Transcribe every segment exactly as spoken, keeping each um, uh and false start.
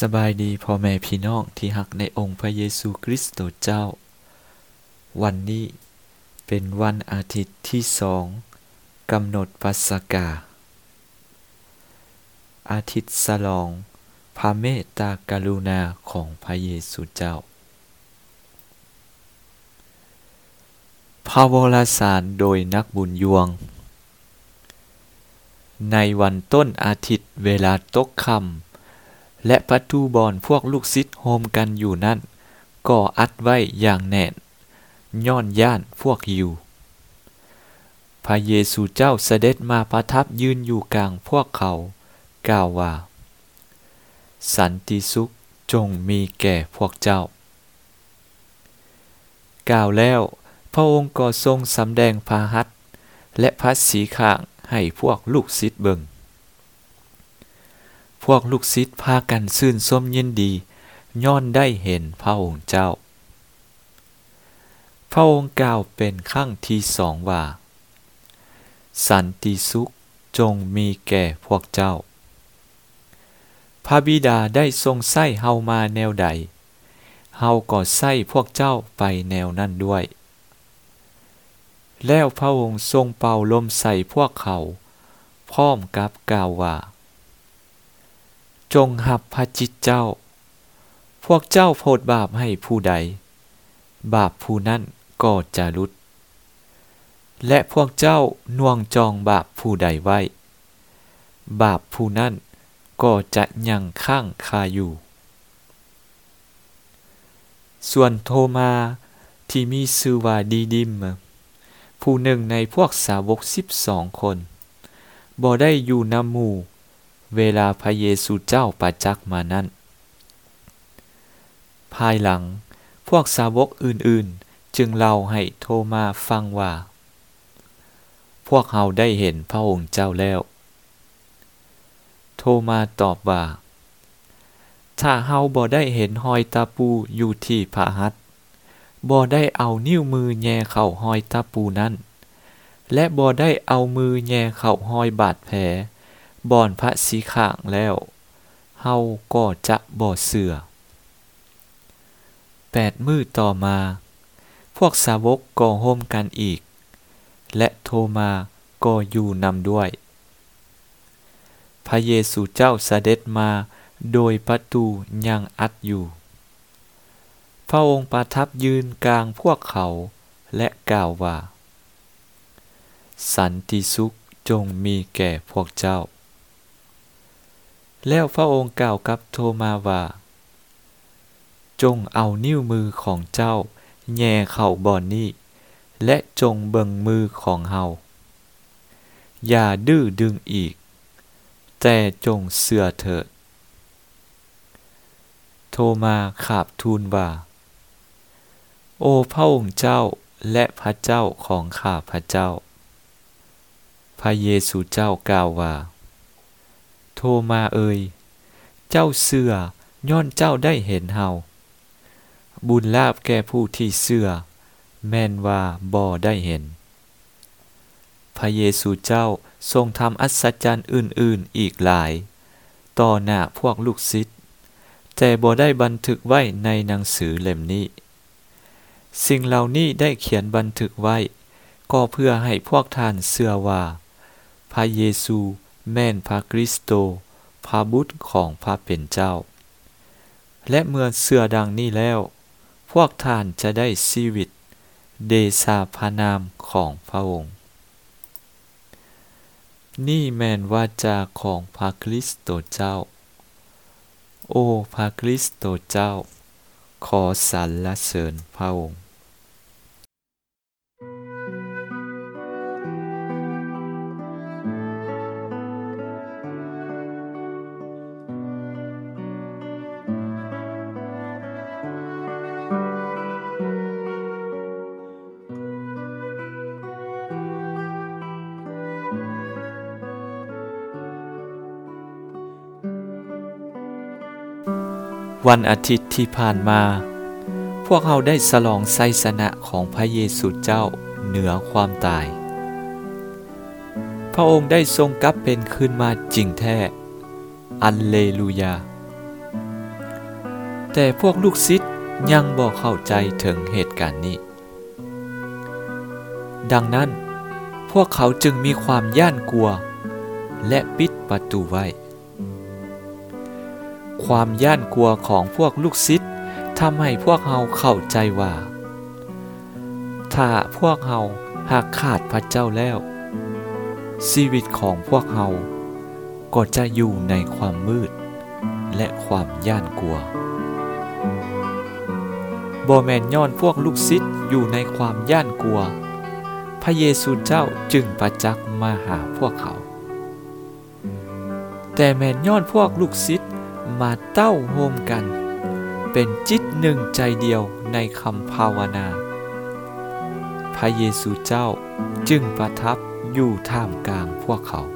สบายดีพ่อแม่พี่น้องที่รักในองค์พระเยซูคริสต์เจ้าวันนี้เป็นวันอาทิตย์ที่สองกำหนดปัสกาอาทิตย์ฉลองพระเมตตากรุณาของพระเยซูเจ้าพระวรสารโดยนักบุญยวงในวันต้นอาทิตย์เวลาตกค่ำและประตูบอนพวกลูกศิษย์โฮมกันอยู่นั่นก็อัดไว้อย่างแน่นย้อนย่านพวกยิวพระเยซูเจ้าเสด็จมาประทับยืนอยู่กลางพวกเขากล่าวว่าสันติสุขจงมีแก่พวกเจ้ากล่าวแล้วพระองค์ก็ทรงสำแดงพระหัตถ์และพระสีข้างให้พวกลูกศิษย์เบิ่งพวกลูกศิษย์พากันชื่นชมยินดีย้อนได้เห็นพระองค์เจ้าพระองค์กล่าวเป็นครั้งที่สองว่าสันติสุขจงมีแก่พวกเจ้าพระบิดาได้ทรงใช้เฮามาแนวใดเฮาก็ใช้พวกเจ้าไปแนวนั้นด้วยแล้วพระองค์ทรงเป่าลมใส่พวกเขาพร้อมกับกล่าวว่าจงหับพระจิตเจ้าพวกเจ้าโพดบาปให้ผู้ใดบาปผู้นั้นก็จะหลุดและพวกเจ้าน่วงจองบาปผู้ใดไว้บาปผู้นั้นก็จะยังค้างคาอยู่ส่วนโทมาที่มีชื่อว่าดีดิมผู้หนึ่งในพวกสาวกสิบสองคนบ่ได้อยู่นำหมู่เวลาพระเยซูเจ้าประจักษ์มานั้นภายหลังพวกสาวกอื่นๆจึงเล่าให้โทมาฟังว่าพวกเราได้เห็นพระองค์เจ้าแล้วโทมาตอบว่าถ้าเราบ่ได้เห็นรอยตะปูอยู่ที่พระหัตถ์บ่ได้เอานิ้วมือแหย่เข้ารอยตะปูนั้นและบ่ได้เอามือแหย่เข้ารอยบาดแผลบ่อนพระสีข้างแล้วเฮาก็จะบ่เชื่อแปดมื้อต่อมาพวกสาวกก็โฮมกันอีกและโทมาก็อยู่นำด้วยพระเยซูเจ้าเสด็จมาโดยประตูยังอัดอยู่พระองค์ประทับยืนกลางพวกเขาและกล่าวว่าสันติสุขจงมีแก่พวกเจ้าแล้วพระองค์กล่าวกับโทมาว่าจงเอานิ้วมือของเจ้าแหย่เข้าบ่อนนี้และจงเบิ่งมือของเฮาอย่าดื้อดึงอีกแต่จงเชื่อเถิดโทมาขาบทูลว่าโอ้พระองค์เจ้าและพระเจ้าของข้าพระเจ้าพระเยซูเจ้ากล่าวว่าโทมาเอ่ยเจ้าเชื่อย้อนเจ้าได้เห็นเฮาบุญลาภแก่ผู้ที่เชื่อแม่นว่าบ่ได้เห็นพระเยซูเจ้าทรงทำอัศจรรย์อื่นๆอีกหลายต่อหน้าพวกลูกศิษย์แต่บ่ได้บันทึกไว้ในหนังสือเล่มนี้สิ่งเหล่านี้ได้เขียนบันทึกไว้ก็เพื่อให้พวกท่านเชื่อว่าพระเยซูแม่นพระคริสโตพระบุตรของพระเป็นเจ้าและเมื่อเชื่อดังนี้แล้วพวกท่านจะได้ชีวิตเดชาพระนามของพระองค์นี่แม่นวาจาของพระคริสโตเจ้าโอ้พระคริสโตเจ้าขอสรรเสริญพระองค์วันอาทิตย์ที่ผ่านมาพวกเราได้ฉลองชัยชนะของพระเยซูเจ้าเหนือความตายพระองค์ได้ทรงกลับเป็นขึ้นมาจริงแท้อัลเลลูยาแต่พวกลูกศิษย์ยังบ่เข้าใจถึงเหตุการณ์นี้ดังนั้นพวกเขาจึงมีความย่านกลัวและปิดประตูไว้ความย่านกลัวของพวกลูกศิษย์ทำให้พวกเราเข้าใจว่าถ้าพวกเราหากขาดพระเจ้าแล้วชีวิตของพวกเราก็จะอยู่ในความมืดและความย่านกลัวบ่แม่นย้อนพวกลูกศิษย์อยู่ในความย่านกลัวพระเยซูเจ้าจึงประจักษ์มาหาพวกเขาแต่แม่นย้อนพวกลูกศิษย์มาเต้าโฮมกันเป็นจิตหนึ่งใจเดียวในคำภาวนาพระเยซูเจ้าจึงประทับอยู่ท่ามกลางพวกเขา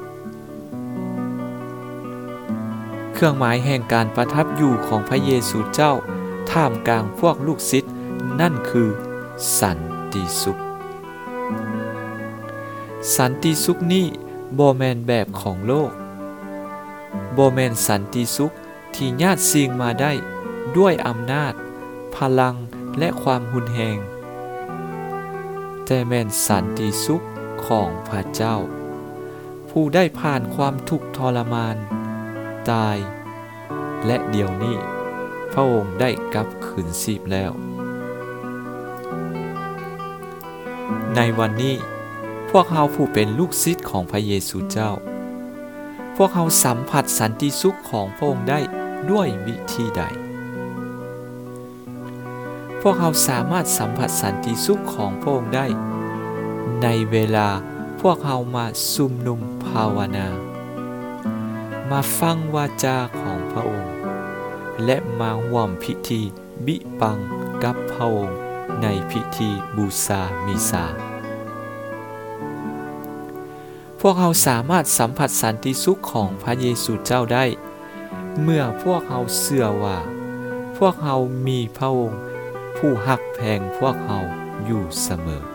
เครื่องหมายแห่งการประทับอยู่ของพระเยซูเจ้าท่ามกลางพวกลูกศิษย์นั่นคือสันติสุขสันติสุขนี้บ่แม่นแบบของโลกบ่แม่นสันติสุขที่ญาติสิ่งมาได้ด้วยอำนาจพลังและความหุนแหงแต่แม่นสันติสุขของพระเจ้าผู้ได้ผ่านความทุกข์ทรมานตายและเดี๋ยวนี้พระองค์ได้กลับคืนชีพแล้วในวันนี้พวกเราผู้เป็นลูกศิษย์ของพระเยซูเจ้าพวกเราสัมผัสสันติสุขของพระองค์ได้ด้วยวิธีใดพวกเราสามารถสัมผัสสันติสุขของพระองค์ได้ในเวลาพวกเรามาสุมนุมภาวนามาฟังวาจาของพระองค์และมาร่วมพิธีบิปังกับพระองค์ในพิธีบูชามิซาพวกเราสามารถสัมผัสสันติสุขของพระเยซูเจ้าได้เมื่อพวกเราเชื่อว่าพวกเรามีพระองค์ผู้ฮักแพงพวกเราอยู่เสมอ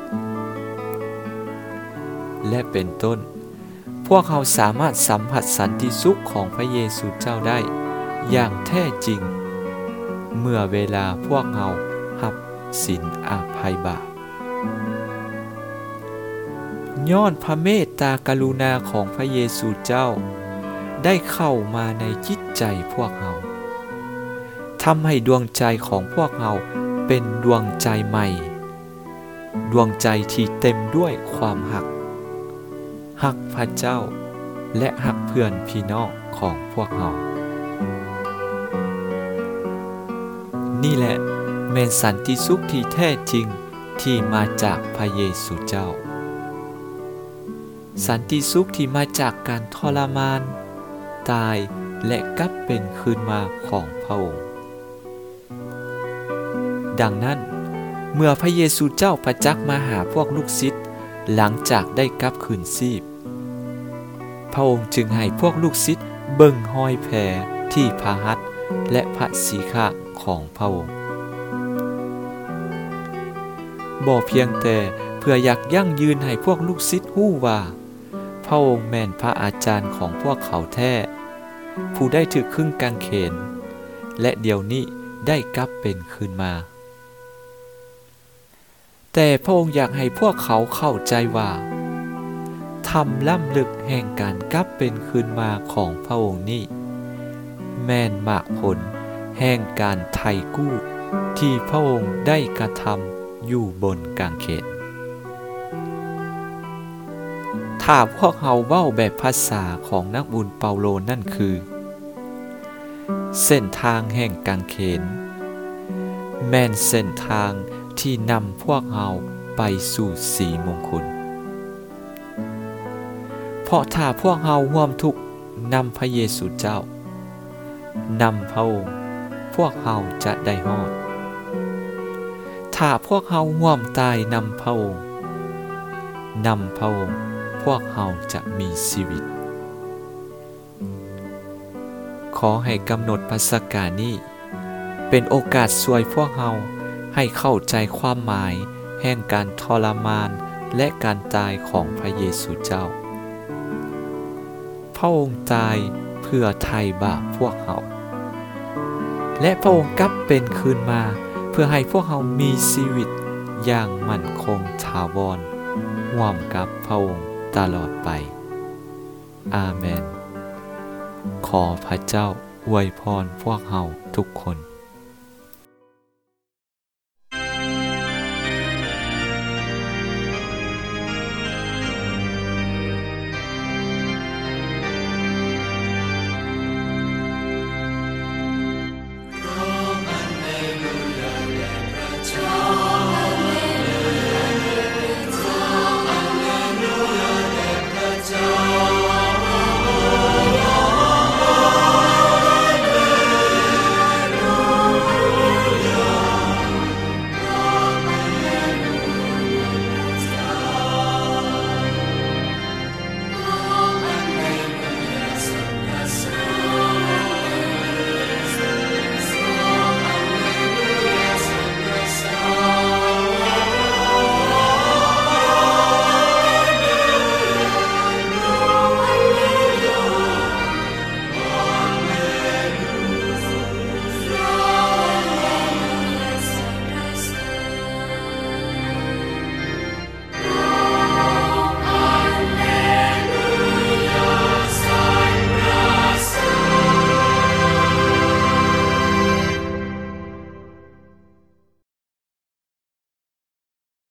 และเป็นต้นพวกเราสามารถสัมผัสสันติสุขของพระเยซูเจ้าได้อย่างแท้จริงเมื่อเวลาพวกเรารับศีลอภัยบาปย้อนพระเมตตากรุณาของพระเยซูเจ้าได้เข้ามาในจิตใจพวกเราทำให้ดวงใจของพวกเราเป็นดวงใจใหม่ดวงใจที่เต็มด้วยความหักหักพระเจ้าและหักเพื่อนพี่น้องของพวกเรานี่แหละแม่นสันติสุขที่แท้จริงที่มาจากพระเยซูเจ้าสันติสุขที่มาจากการทรมานตายและกลับเป็นคืนมาของพระองค์ดังนั้นเมื่อพระเยซูเจ้าประจักษ์มาหาพวกลูกศิษย์หลังจากได้กลับคืนชีพพระองค์จึงให้พวกลูกศิษย์เบิ่งรอยแผลที่พระหัตถ์และพระศีรษะของพระองค์บ่เพียงแต่เพื่ออยากยั่งยืนให้พวกลูกศิษย์ฮู้ว่าพระองค์แม่นพระอาจารย์ของพวกเขาแท้ผู้ได้ถูกขึงกางเขนและเดี๋ยวนี้ได้กลับเป็นคืนมาแต่พระองค์อยากให้พวกเขาเข้าใจว่าธรรมล้ำลึกแห่งการกลับเป็นคืนมาของพระองค์นี้แม่นมากผลแห่งการไถ่กู้ที่พระองค์ได้กระทำอยู่บนกางเขนถ้าพวกเราเว้าแบบภาษาของนักบุญเปาโลนั่นคือเส้นทางแห่งกางเขนแม่นเส้นทางที่นำพวกเราไปสู่สีมงคลเพราะถ้าพวกเราร่วมทุกข์นำพระเยซูเจ้านำพระองค์พวกเราจะได้รอดถ้าพวกเราร่วมตายนำพระองค์นำพระองค์พวกเราจะมีชีวิตขอให้กำหนดพระสักการนี้เป็นโอกาสช่วยพวกเราให้เข้าใจความหมายแห่งการทรมานและการตายของพระเยซูเจ้าพระองค์ตายเพื่อไถ่บาปพวกเราและพระองค์กลับเป็นคืนมาเพื่อให้พวกเรามีชีวิตอย่างมั่นคงถาวรร่วมกับพระองค์ตลอดไปอาเมนขอพระเจ้าอวยพรพวกเราทุกคน